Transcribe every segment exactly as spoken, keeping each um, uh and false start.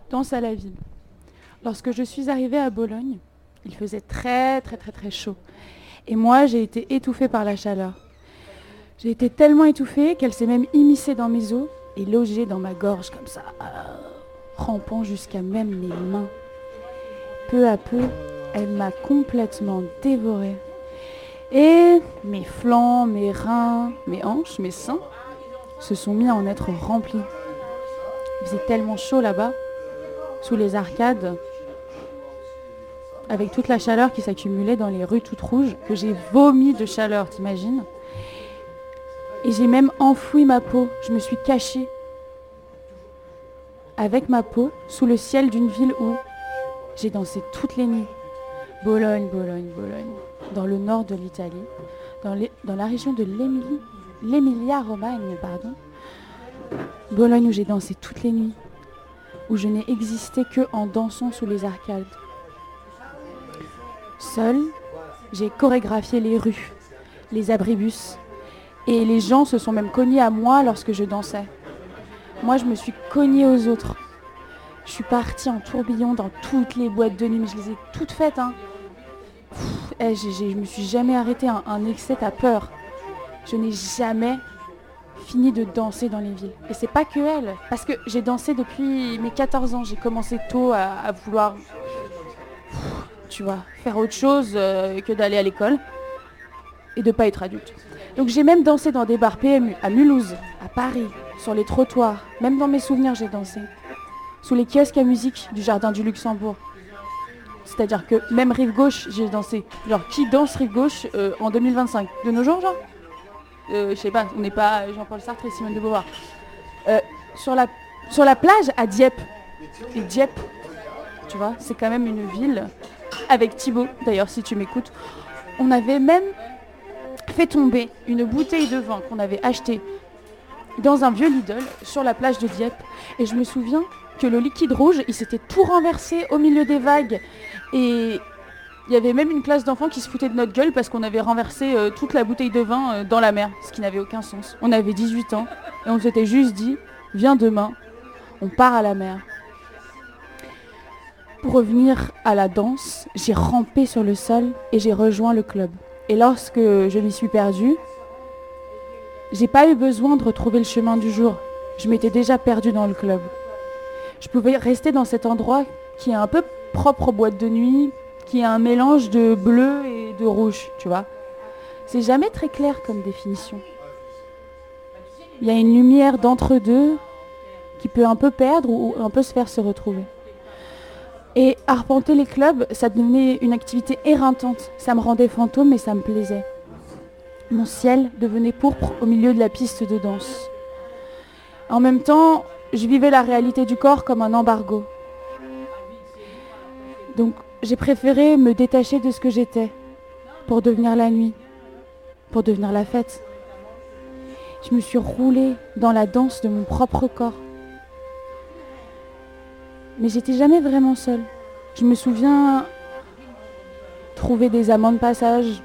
Danse à la ville. Lorsque je suis arrivée à Bologne, il faisait très très très très chaud. Et moi, j'ai été étouffée par la chaleur. J'ai été tellement étouffée qu'elle s'est même immiscée dans mes os et logée dans ma gorge comme ça, euh, rampant jusqu'à même mes mains. Peu à peu, elle m'a complètement dévorée. Et mes flancs, mes reins, mes hanches, mes seins se sont mis à en être remplis. Il faisait tellement chaud là-bas, sous les arcades, avec toute la chaleur qui s'accumulait dans les rues toutes rouges, que j'ai vomi de chaleur, t'imagines ? Et j'ai même enfoui ma peau, je me suis cachée avec ma peau sous le ciel d'une ville où j'ai dansé toutes les nuits. Bologne, Bologne, Bologne, dans le nord de l'Italie, dans, les, dans la région de l'Émilie, l'Emilia-Romagne, pardon. Bologne où j'ai dansé toutes les nuits, où je n'ai existé que en dansant sous les arcades. Seule, j'ai chorégraphié les rues, les abribus, et les gens se sont même cognés à moi lorsque je dansais. Moi, je me suis cognée aux autres. Je suis partie en tourbillon dans toutes les boîtes de nuit, mais je les ai toutes faites. Hein. Pff, hey, j'ai, j'ai, je me suis jamais arrêtée, un, un excès, t'as peur. Je n'ai jamais fini de danser dans les villes. Et c'est pas que elle, parce que j'ai dansé depuis mes quatorze ans. J'ai commencé tôt à, à vouloir, pff, tu vois, faire autre chose euh, que d'aller à l'école et de pas être adulte. Donc j'ai même dansé dans des bars P M U, à Mulhouse, à Paris, sur les trottoirs. Même dans mes souvenirs, j'ai dansé. Sous les kiosques à musique du Jardin du Luxembourg. C'est-à-dire que même Rive Gauche, j'ai dansé. Genre, qui danse Rive Gauche euh, en deux mille vingt-cinq ? De nos jours, genre euh, Je sais pas, on n'est pas Jean-Paul Sartre et Simone de Beauvoir. Euh, sur, la, sur la plage à Dieppe. Et Dieppe, tu vois, c'est quand même une ville, avec Thibaut, d'ailleurs, si tu m'écoutes. On avait même fait tomber une bouteille de vin qu'on avait achetée dans un vieux Lidl sur la plage de Dieppe. Et je me souviens que le liquide rouge, il s'était tout renversé au milieu des vagues. Et il y avait même une classe d'enfants qui se foutait de notre gueule parce qu'on avait renversé euh, toute la bouteille de vin euh, dans la mer, ce qui n'avait aucun sens. On avait dix-huit ans et on s'était juste dit, viens demain, on part à la mer. Pour revenir à la danse, j'ai rampé sur le sol et j'ai rejoint le club. Et lorsque je m'y suis perdue, j'ai pas eu besoin de retrouver le chemin du jour. Je m'étais déjà perdue dans le club. Je pouvais rester dans cet endroit qui est un peu propre aux boîtes de nuit, qui est un mélange de bleu et de rouge, tu vois. C'est jamais très clair comme définition. Il y a une lumière d'entre-deux qui peut un peu perdre ou un peu se faire se retrouver. Et arpenter les clubs, ça devenait une activité éreintante. Ça me rendait fantôme et ça me plaisait. Mon ciel devenait pourpre au milieu de la piste de danse. En même temps, je vivais la réalité du corps comme un embargo. Donc, j'ai préféré me détacher de ce que j'étais pour devenir la nuit, pour devenir la fête. Je me suis roulée dans la danse de mon propre corps. Mais j'étais jamais vraiment seule. Je me souviens trouver des amants de passage,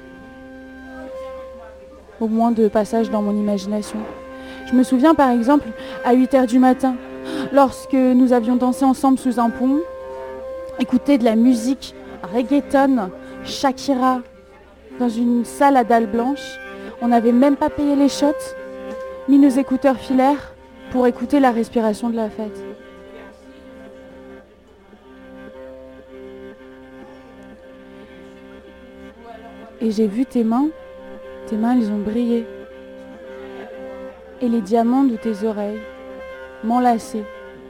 au moins de passage dans mon imagination. Je me souviens par exemple à huit heures du matin, lorsque nous avions dansé ensemble sous un pont, écouter de la musique reggaeton, Shakira, dans une salle à dalles blanches. On n'avait même pas payé les shots, mis nos écouteurs filaires pour écouter la respiration de la fête. Et j'ai vu tes mains, tes mains elles ont brillé. Et les diamants de tes oreilles m'enlaçaient.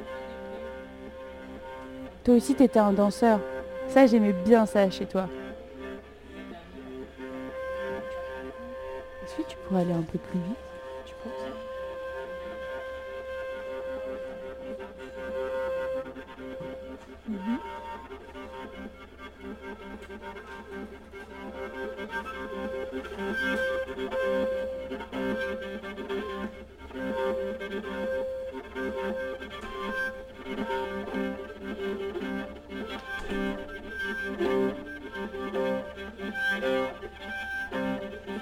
Toi aussi t'étais un danseur. Ça j'aimais bien ça chez toi. Est-ce que tu pourrais aller un peu plus vite, tu penses ? Mm-hmm.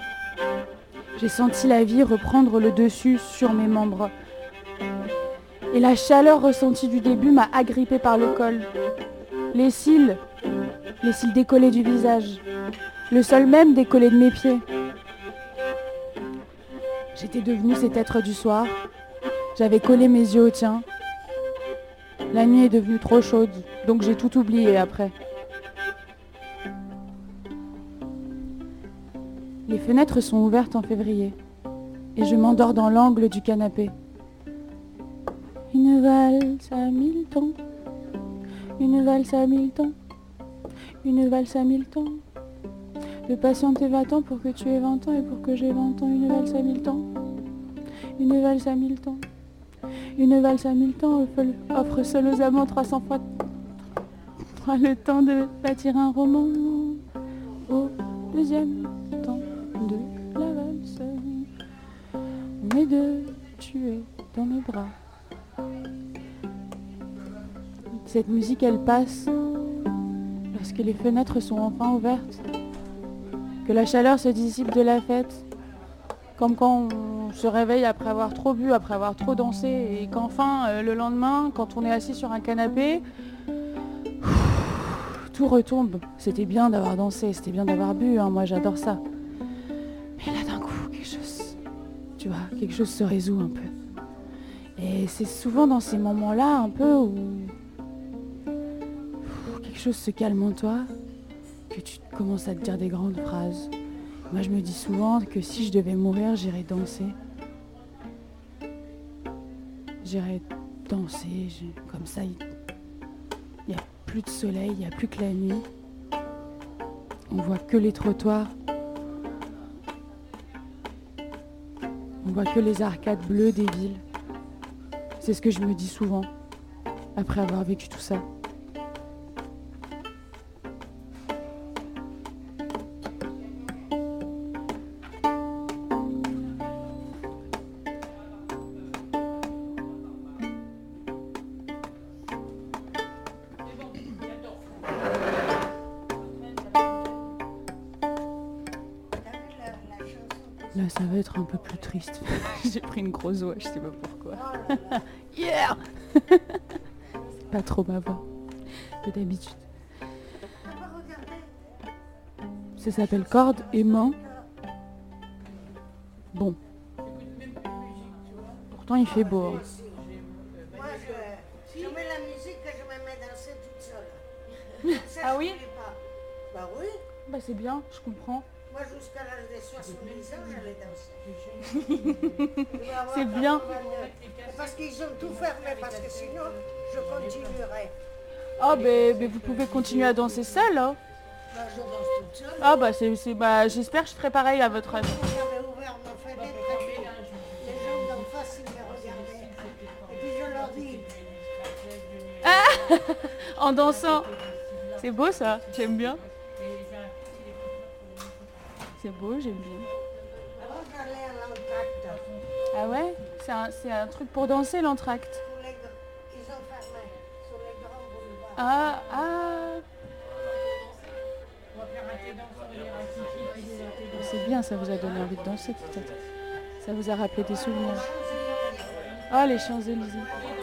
J'ai senti la vie reprendre le dessus sur mes membres. Et Et la chaleur ressentie du début m'a agrippée par le col. Les cils, les cils décollés du visage, le sol même décollé de mes pieds. J'étais devenue cet être du soir. J'avais collé mes yeux au tien. La nuit est devenue trop chaude, donc j'ai tout oublié après. Les fenêtres sont ouvertes en février et je m'endors dans l'angle du canapé. Une valse à mille temps, une valse à mille temps, une valse à mille temps. De patienter vingt ans pour que tu aies vingt ans et pour que j'ai vingt ans. Une valse à mille temps, une valse à mille temps, une valse à mille temps offre seul aux amants trois cents fois le temps de bâtir un roman. Au deuxième temps de la valse, on est deux, tu es dans mes bras. Cette musique, elle passe lorsque les fenêtres sont enfin ouvertes, que la chaleur se dissipe de la fête, comme quand on se réveille après avoir trop bu, après avoir trop dansé, et qu'enfin, euh, le lendemain, quand on est assis sur un canapé, tout retombe. C'était bien d'avoir dansé, c'était bien d'avoir bu, hein, moi j'adore ça. Mais là d'un coup, quelque chose, tu vois, quelque chose se résout un peu. Et c'est souvent dans ces moments-là un peu où quelque chose se calme en toi, que tu commences à te dire des grandes phrases. Moi je me dis souvent que si je devais mourir, j'irais danser. J'irais danser, j'ai- comme ça il n'y a plus de soleil, il n'y a plus que la nuit. On voit que les trottoirs. On voit que les arcades bleues des villes. C'est ce que je me dis souvent, après avoir vécu tout ça. Là, ça va être un peu plus triste. J'ai pris une grosse voix, je sais pas pourquoi. Yeah. C'est pas trop ma voix que d'habitude. Ça s'appelle Cordes et mains. Bon. Pourtant, il fait beau. Hein. Moi, je, je mets la musique et je me mets danser toute seule. Ça, Ah je oui? voulais pas. Bah oui. Bah c'est bien, je comprends. Moi, jusqu'à l'âge de soixante-dix ans, j'allais danser. Je vais avoir C'est bien. quatre-vingt-deux. Parce qu'ils ont tout fermé, parce que sinon, je continuerai. Ah ben bah, vous pouvez continuer à danser seul. Hein. Bah, je danse toute seule. Ah bah c'est, c'est bah j'espère que je ferai pareil à votre âge. J'avais ouvert ma fenêtre, les gens d'en face, ils me regardaient. Et puis je leur dis, En dansant. C'est beau ça, j'aime bien. C'est beau, j'aime bien. avant j'allais à l'entracte. Ah ouais? C'est un, c'est un truc pour danser l'entracte. Sur les gr- Ils ont fermé sur les grands boulevards. Ah, ah. C'est bien, ça vous a donné envie de danser peut-être. Ça vous a rappelé des souvenirs. Ah, les Champs-Élysées.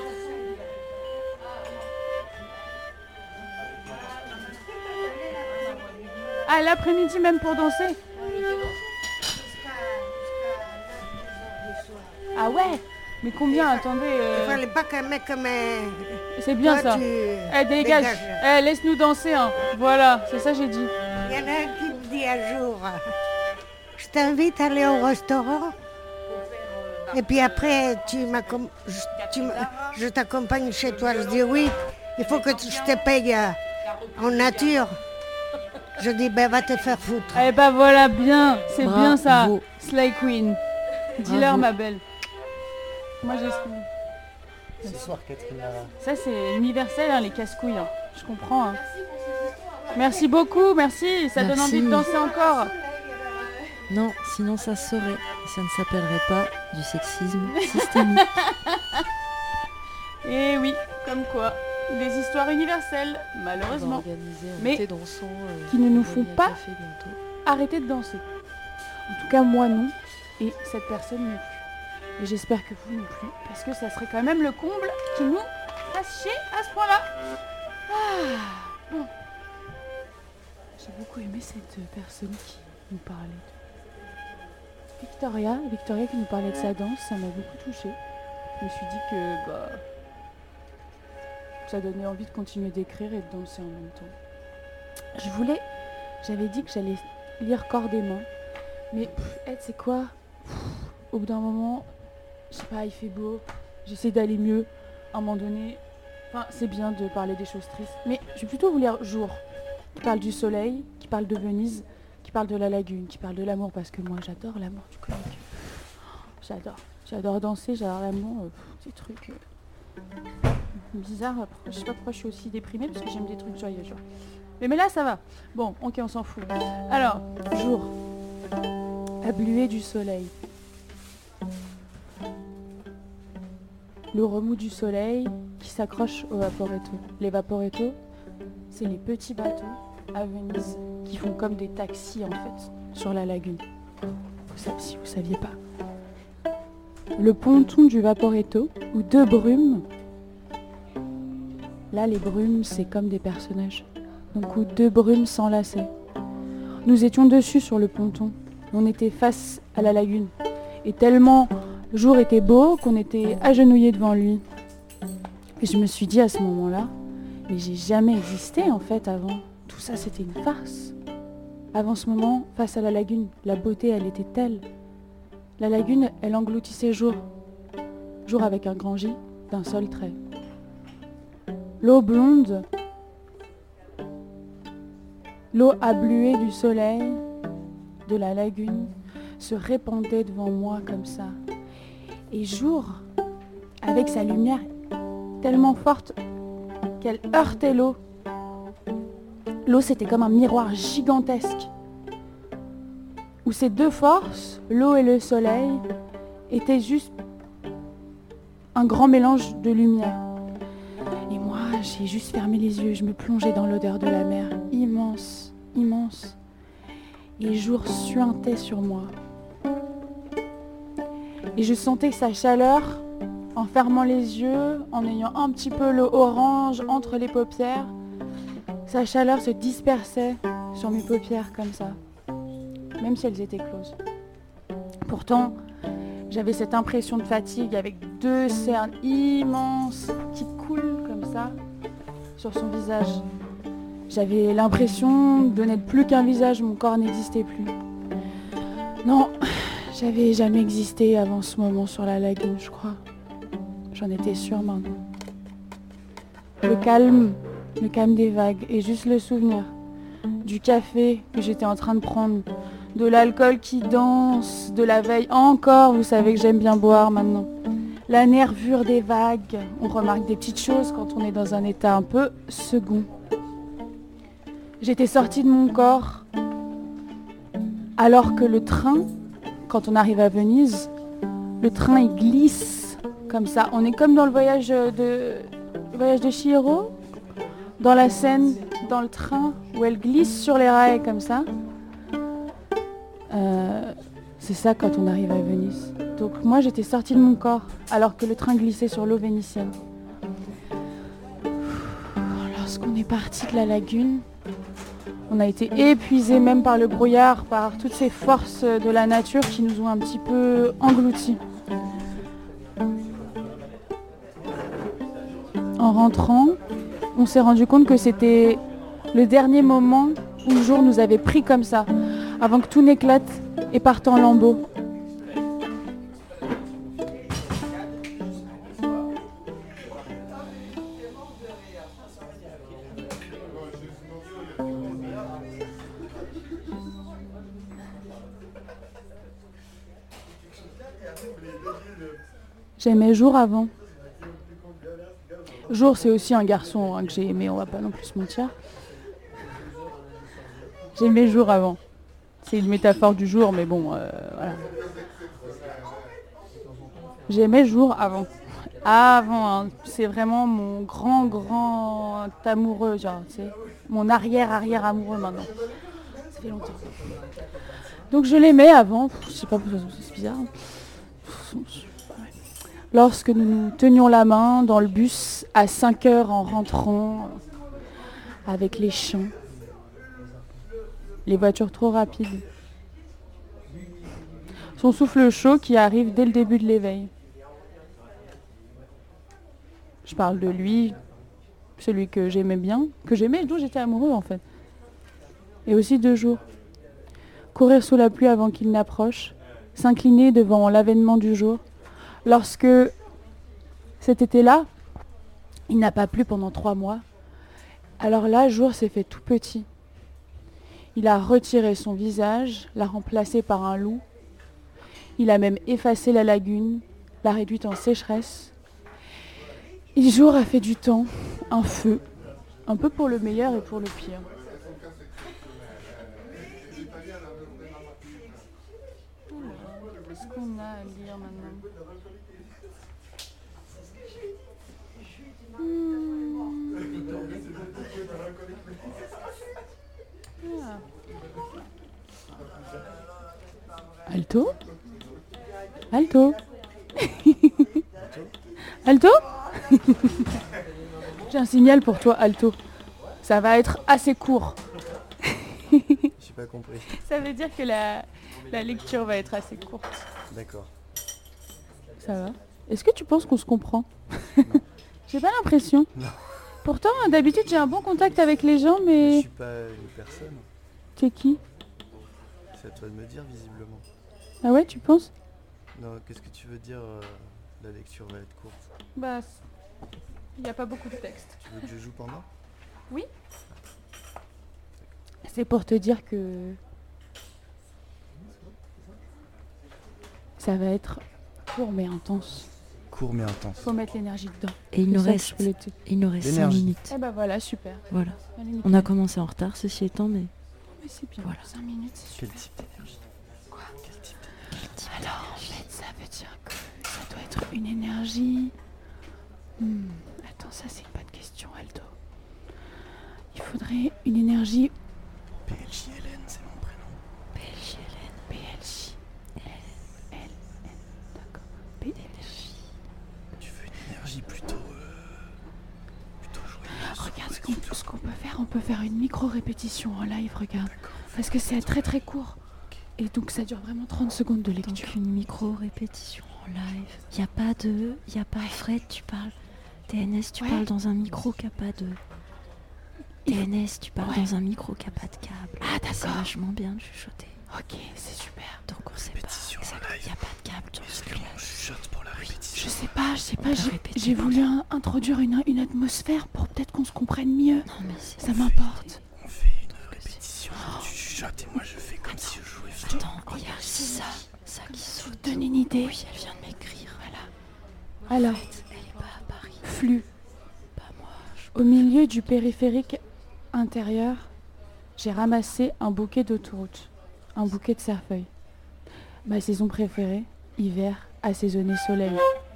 Ah, l'après-midi même pour danser? Jusqu'à neuf dix heures du soir. Ah ouais? Mais combien? Attendez. euh, Il fallait pas qu'un mec me... C'est bien Toi, ça. tu Eh, dégage. dégages. Eh, laisse-nous danser. Hein. Voilà, c'est ça que j'ai dit. Il y en a un qui me dit un jour, je t'invite à aller au restaurant. Et puis après, tu m'accom- je, tu m- je t'accompagne chez toi. Je dis oui, il faut que tu- je te paye euh, en nature. Je dis, ben va te faire foutre. Eh ben voilà, bien. C'est Bravo. bien ça. Slay Queen. Dis-leur, Bravo. ma belle. Moi, j'estime. Ce soir, Catherine Lara. Ça, c'est universel, hein, les casse-couilles. Hein. Je comprends. Hein. Merci beaucoup, merci. Ça donne Merci. envie de danser encore. Non, sinon ça saurait. Ça ne s'appellerait pas du sexisme systémique. Et oui, comme quoi. Des histoires universelles, On va malheureusement. organiser un Mais thé dansant, euh, qui ne nous on font va pas- un café bientôt. Arrêtez de danser. En tout cas, moi non. Et cette personne non plus. Et j'espère que vous non plus, parce que ça serait quand même le comble qui nous fasse chier à ce point-là. Ah, bon. J'ai beaucoup aimé cette personne qui nous parlait de Victoria. Victoria qui nous parlait de sa danse, ça m'a beaucoup touchée. Je me suis dit que bah, ça donnait envie de continuer d'écrire et de danser en même temps. Je voulais, j'avais dit que j'allais lire Corps des mains, mais pff, hey, c'est quoi pff, au bout d'un moment, je sais pas, il fait beau, j'essaie d'aller mieux. À un moment donné, enfin, c'est bien de parler des choses tristes, mais je vais plutôt vous lire Jour, qui parle du soleil, qui parle de Venise, qui parle de la lagune, qui parle de l'amour, parce que moi j'adore l'amour, tu connais. J'adore, j'adore danser, j'adore l'amour, euh, des trucs euh, bizarres. Je sais pas pourquoi je suis aussi déprimée, parce que j'aime des trucs joyeux, genre. Mais, mais là ça va. Bon, ok, on s'en fout. Alors, Jour, ablué du soleil. Le remous du soleil qui s'accroche au vaporetto. Les vaporetto, c'est les petits bateaux à Venise qui font comme des taxis en fait sur la lagune. Vous savez, si vous saviez pas. Le ponton du vaporetto ou deux brumes. Là, les brumes, c'est comme des personnages. Donc, où deux brumes s'enlaçaient. Nous étions dessus sur le ponton. On était face à la lagune. Et tellement le jour était beau qu'on était agenouillés devant lui. Et je me suis dit à ce moment-là, mais j'ai jamais existé en fait avant. Tout ça c'était une farce. Avant ce moment, face à la lagune, la beauté elle était telle. La lagune, elle engloutissait Jour. Jour avec un grand J, d'un seul trait. L'eau blonde, l'eau abluée du soleil, de la lagune, se répandait devant moi comme ça. Et Jour, avec sa lumière tellement forte qu'elle heurtait l'eau. L'eau, c'était comme un miroir gigantesque, où ces deux forces, l'eau et le soleil, étaient juste un grand mélange de lumière. Et moi, j'ai juste fermé les yeux, je me plongeais dans l'odeur de la mer, immense, immense. Et Jour suintait sur moi. Et je sentais sa chaleur en fermant les yeux, en ayant un petit peu le orange entre les paupières. Sa chaleur se dispersait sur mes paupières comme ça, même si elles étaient closes. Pourtant, j'avais cette impression de fatigue avec deux cernes immenses qui coulent comme ça sur son visage. J'avais l'impression de n'être plus qu'un visage, mon corps n'existait plus. Non, j'avais jamais existé avant ce moment sur la lagune, je crois. J'en étais sûre maintenant. Le calme, le calme des vagues et juste le souvenir du café que j'étais en train de prendre, de l'alcool qui danse, de la veille encore, vous savez que j'aime bien boire maintenant. La nervure des vagues, on remarque des petites choses quand on est dans un état un peu second. J'étais sortie de mon corps alors que le train, quand on arrive à Venise, le train il glisse comme ça. On est comme dans le voyage de, le voyage de Chihiro, dans la scène, dans le train, où elle glisse sur les rails comme ça. Euh, c'est ça quand on arrive à Venise. Donc moi j'étais sortie de mon corps alors que le train glissait sur l'eau vénitienne. Lorsqu'on est parti de la lagune, on a été épuisés même par le brouillard, par toutes ces forces de la nature qui nous ont un petit peu engloutis. En rentrant, on s'est rendu compte que c'était le dernier moment où le jour nous avait pris comme ça, avant que tout n'éclate et parte en lambeaux. J'aimais Jour avant. Jour, c'est aussi un garçon hein, que j'ai aimé, on va pas non plus se mentir. J'aimais Jour avant. C'est une métaphore du jour, mais bon, euh, voilà. J'aimais Jour avant. Avant, hein, c'est vraiment mon grand, grand amoureux, genre, tu sais. Mon arrière-arrière amoureux maintenant. Ça fait longtemps. Donc je l'aimais avant, je sais pas pourquoi c'est bizarre. lorsque nous nous tenions la main dans le bus à cinq heures en rentrant, avec les chants, les voitures trop rapides. Son souffle chaud qui arrive dès le début de l'éveil. Je parle de lui, celui que j'aimais bien, que j'aimais et dont j'étais amoureux en fait. Et aussi deux jours. Courir sous la pluie avant qu'il n'approche, s'incliner devant l'avènement du jour. Lorsque cet été-là, il n'a pas plu pendant trois mois, alors là, jour s'est fait tout petit. Il a retiré son visage, l'a remplacé par un loup. Il a même effacé la lagune, l'a réduite en sécheresse. Et jour a fait du temps, un feu, un peu pour le meilleur et pour le pire. Qu'est-ce qu'on a à lire maintenant ? Hmm. Ah. Alto ? Alto ? Alto ? J'ai un signal pour toi, Alto. Ça va être assez court. J'ai pas compris. Ça veut dire que la, la lecture va être assez courte. D'accord. Ça va. Est-ce que tu penses qu'on se comprend ? J'ai pas l'impression. Non. Pourtant, d'habitude, j'ai un bon contact avec les gens, mais... Je suis pas une personne. T'es qui ? C'est à toi de me dire, visiblement. Ah ouais, tu penses ? Non, qu'est-ce que tu veux dire euh, la lecture va être courte. Bah, il n'y a pas beaucoup de texte. Tu veux que je joue pendant ? Oui. C'est pour te dire que... ça va être court mais intense. Court mais intense. Faut mettre l'énergie dedans. Et il nous C'est ça que reste, je voulais te- il nous reste cinq L'énergie. minutes. Eh bah voilà, super. Voilà. Allez, nickel. On a commencé en retard, ceci étant, mais Mais c'est bien. Voilà. cinq minutes, c'est Quel super. type d'énergie ? Quoi ? Quel type d'énergie ? Alors, en fait, ça veut dire que ça doit être une énergie... Hmm, Attends, ça c'est une bonne question, Aldo. Il faudrait une énergie P L J L N, c'est mon prénom. P L J L N. P L J L N. D'accord. P L J. Tu veux une énergie plutôt... Euh, plutôt joyeuse. Regarde ce ouais, qu'on, ce qu'on peut faire. On peut faire une micro-répétition en live, regarde. D'accord. Parce que c'est très très court. Et donc ça dure vraiment trente secondes de lecture. donc une micro-répétition en live. Il n'y a pas de... Il n'y a pas Fred, tu parles. T N S, tu Ouais. parles dans un micro qui n'a pas de... T N S, tu parles Ouais. dans un micro qui n'a pas de câble. Ah, C'est d'accord. vachement bien de chuchoter. Ok, c'est super. Donc on sait pas. Répétition en Il live. n'y a pas de câble sur Est-ce ce qu'on chuchote pour la répétition ? Je sais pas, je sais On pas. peut J'ai, répéter j'ai voulu longtemps. in- introduire une, une atmosphère pour peut-être qu'on se comprenne mieux. Non mais c'est... Ça m'importe. On fait une répétition. Tu chuchotes et moi je fais comme si je jouais fort. Attends, il y a aussi ça. Ça qui saute. Donne une idée. Oui, elle vient de m'écrire. Voilà. Alors, Elle est pas à Paris. flux. Pas moi. je- Au milieu du périphérique intérieur, j'ai ramassé un bouquet d'autoroute, un bouquet de cerfeuil. Ma saison préférée, hiver, assaisonné soleil.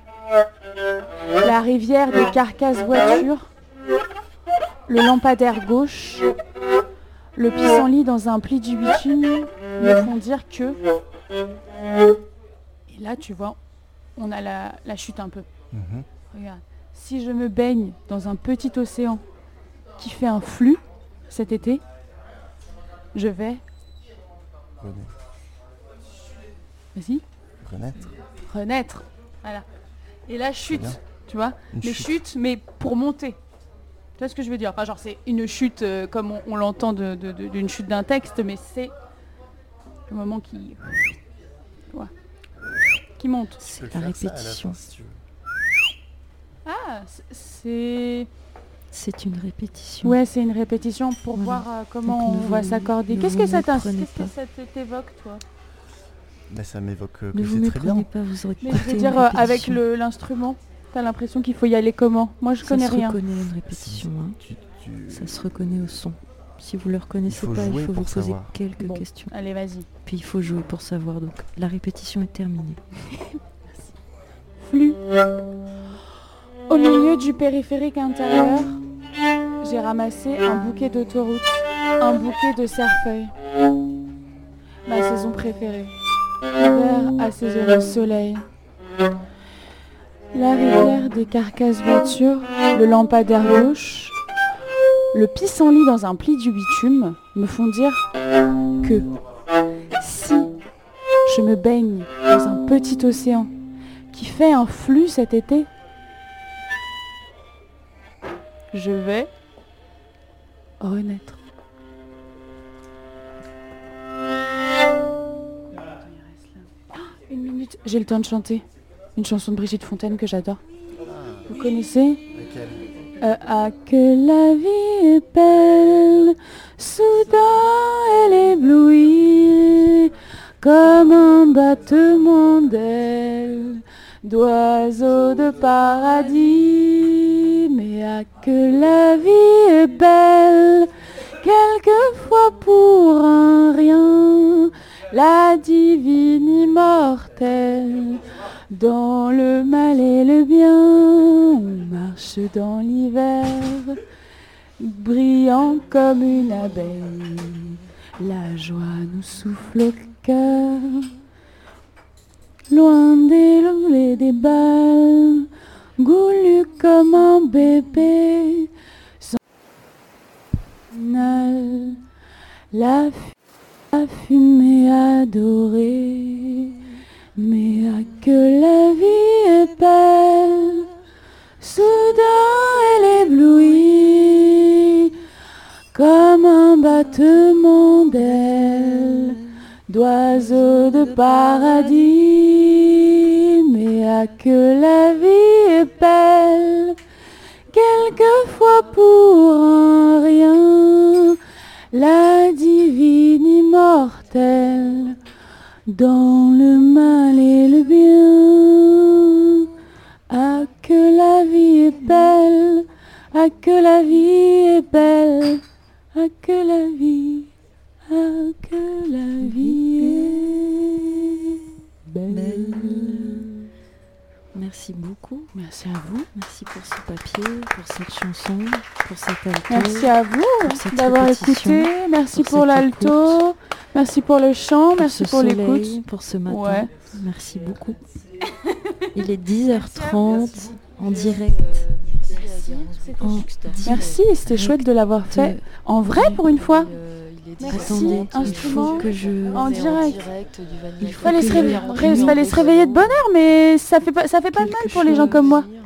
La rivière des carcasses voitures, le lampadaire gauche, le pissenlit dans un pli du bitume me font dire que... Et là, tu vois, on a la, la chute un peu. Mhm. Regarde, si je me baigne dans un petit océan qui fait un flux cet été, je vais, Renaître. vas-y, Renaître. renaître. Voilà. Et la chute, bien. tu vois, Une mais chute. chute, mais pour monter. Tu vois ce que je veux dire ? Enfin, genre, c'est une chute euh, comme on, on l'entend de- de- de- d'une chute d'un texte, mais c'est le moment qui, tu vois, qui monte. Tu peux C'est le la faire ça à la répétition. fin, si tu veux. Ah, c'est- c'est... C'est une répétition. Ouais, c'est une répétition pour Voilà. voir euh, comment Donc, on ne va vous- s'accorder. ne Qu'est-ce vous que ça t'in- méprenez qu'est-ce que pas. ça t'évoque, toi ? Mais ça m'évoque euh, Ne que vous c'est très bien. méprenez pas, vous aurez Mais écouté je veux une dire, euh, avec répétition. le- l'instrument, t'as l'impression qu'il faut y aller comment ? Moi, je Ça connais se rien. reconnaît une répétition. hein. Tu, tu... Ça se reconnaît au son. Si vous le reconnaissez Il faut pas, il jouer faut vous pour poser savoir. quelques Bon. questions. Allez, vas-y. Puis il faut jouer pour savoir. Donc la répétition est terminée. Flux. Au milieu du périphérique intérieur, j'ai ramassé un bouquet d'autoroute, un bouquet de cerfeuil. Ma saison préférée. Hiver assaisonné soleil. la rivière des carcasses voitures, le lampadaire gauche, le pissenlit dans un pli du bitume me font dire que si je me baigne dans un petit océan qui fait un flux cet été, je vais renaître. Une minute, j'ai le temps de chanter une chanson de Brigitte Fontaine que j'adore. Vous connaissez ? Laquelle ? Euh, ah que la vie est belle, soudain elle éblouit, comme un battement d'ailes, d'oiseaux de paradis. Mais ah que la vie est belle, quelquefois pour un rien, la divine immortelle. Dans le mal et le bien, on marche dans l'hiver, brillant comme une abeille. La joie nous souffle au cœur, loin des loups et des balles, goulu comme un bébé. Sans final, la, fu- la fumée adorée. Mais ah que la vie est belle, soudain elle éblouit, comme un battement d'ailes, d'oiseaux de paradis. Mais ah que la vie est belle, quelquefois pour un rien, la divine immortelle. Dans le mal et le bien, ah que la vie est belle, ah que la vie est belle, ah que la vie, ah que la vie est belle. Merci beaucoup. Merci à vous. Merci pour ce papier, pour cette chanson, pour cet alto. Merci à vous pour cette d'avoir répétition, écouté. Merci pour pour, cette l'alto. écoute. Merci pour le chant. Pour Merci ce pour soleil, l'écoute. pour ce matin. Ouais. Merci beaucoup. Il est dix heures trente en direct. En Merci, c'était direct chouette de l'avoir fait. En vrai pour une fois. Merci, Attendez, il instrument. faut que je... En direct. Il Il faut fallait, que se je- réveiller, fallait se réveiller de bonne heure, mais ça fait pas, ça fait pas de Quelque mal pour les gens comme moi. chose.